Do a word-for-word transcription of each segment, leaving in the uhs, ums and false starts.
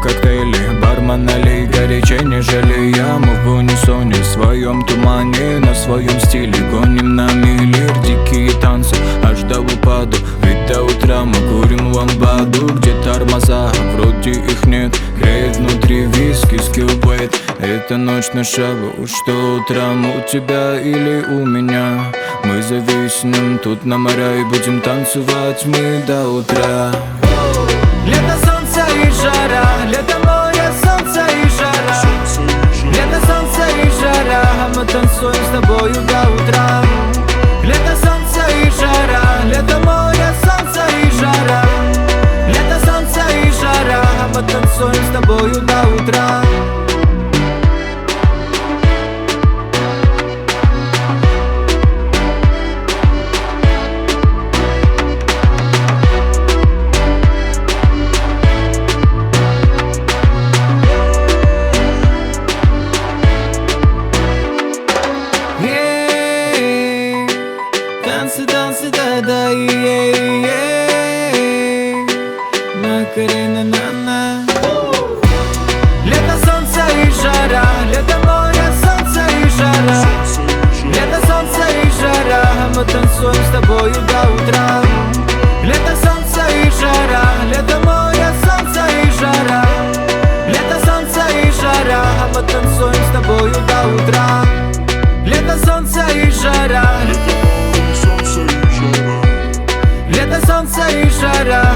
коктейли, бармен налей горячей, не жалея. Мы в унисоне, в своем тумане, на своем стиле гоним на миллер. Дикие танцы аж до упаду, ведь до утра мы курим ламбаду. Где тормоза, вроде их нет, греет внутри виски, скиллбейт. Это ночь на шагу, что утром у тебя или у меня. Мы зависнем тут на моря и будем танцевать мы до утра. Лето, солнце и жара, лето, море, солнце и жара. Лето, солнце и жара, мы танцуем с тобою до утра. Лето, солнце и жара, лето, море, солнце и жара. Лето, солнце и жара, мы танцуем с тобою до утра. Танцы, танцы, да-да, е-е-е. Макарена, на-на. Лето, солнце и жара, лето, море, солнце и жара. Лето, солнце и жара, мы танцуем с тобою до утра. Лето, солнце и жара, лето, море, солнце и жара. Лето, солнце и жара, мы танцуем с тобою до утра. Лето, солнце и жара. Лето, солнце и жара.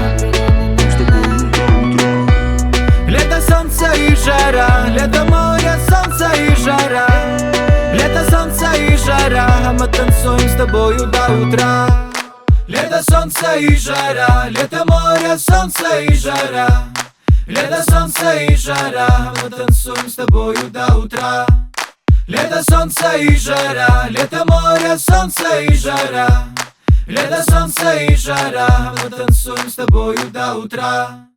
Лето, солнце и жара. Лето, море, солнце и жара. Лето, солнце и жара, мы танцуем с тобою до утра. Лето, солнце и жара. Лето, море, солнце и жара. Лето, солнце и жара, мы танцуем с тобою до утра. Лето, солнце и жара. Лето, море, солнце и жара. Лето, солнце и жара, мы танцуем с тобою до утра.